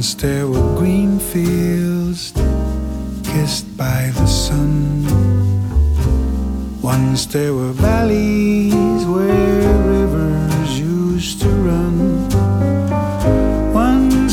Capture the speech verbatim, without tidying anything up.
Once there were green fields kissed by the sun. Once there were valleys where